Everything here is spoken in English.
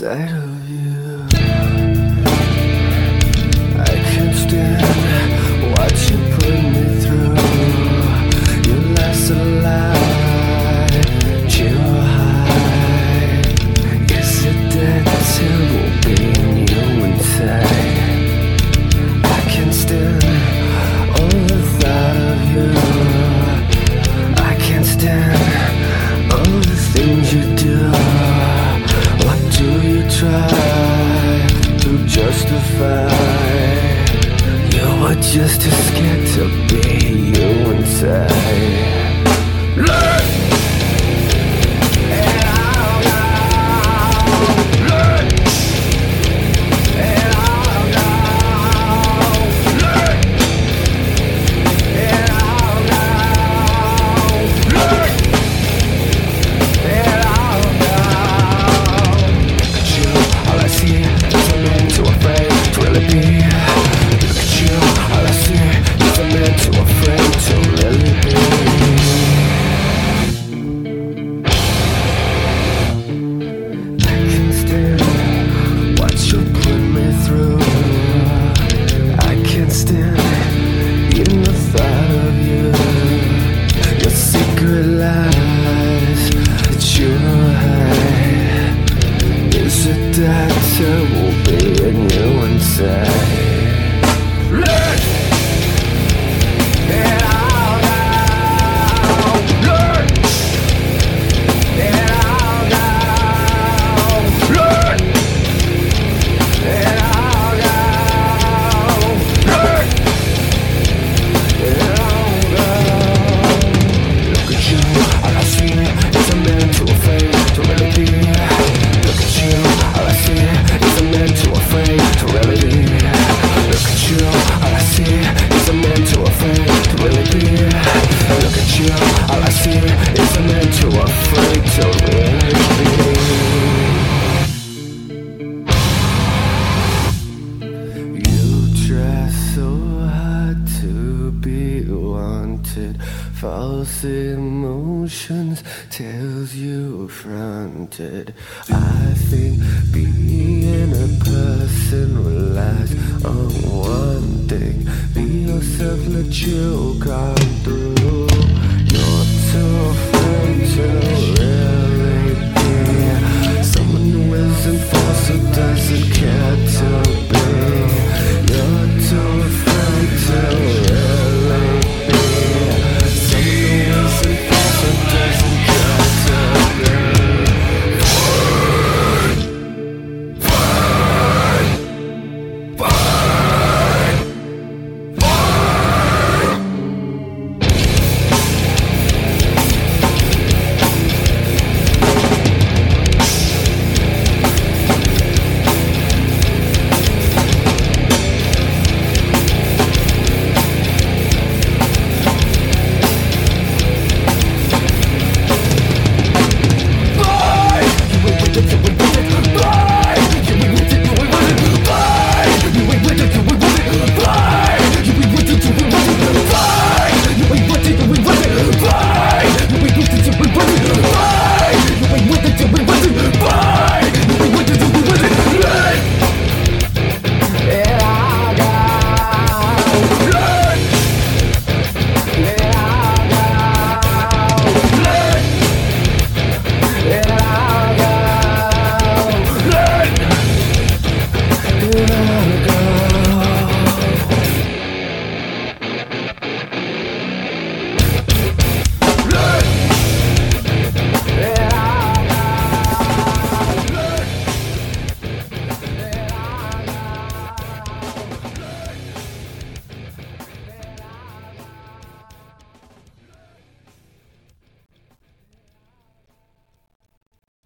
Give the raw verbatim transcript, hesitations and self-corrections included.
sight of you. I can't stand what you put me through. You last a lie, chill high. Is it that terrible being you inside? I can't stand all the thought of you. I can't stand all the things you do. What do you try to justify? You were just too scared to be you inside. Learn! And I'll know. Learn! And I'll know. Learn! And I'll know. Learn! And I'll know. Look at you, all I see is a man too afraid to really be. Look at you, all I see is a man too afraid to really be. I can't stand what you put me through. I can't stand even the thought of you. Your secret lies that you hide. Is it that terrible being you inside? Learn! And I'll know. Learn! And I'll know. Learn! And I'll know. Learn! And I'll know. Look at you, all I see is a man too afraid to really be. Look at you, all I see is a man too afraid to really be. Look at you, all I see is a man too afraid to really be. Look at you, all I see is a man too afraid to really be. You try so hard to be wanted. False emotions tells you fronted. I think being a person relies on one thing. Be yourself, let you come through.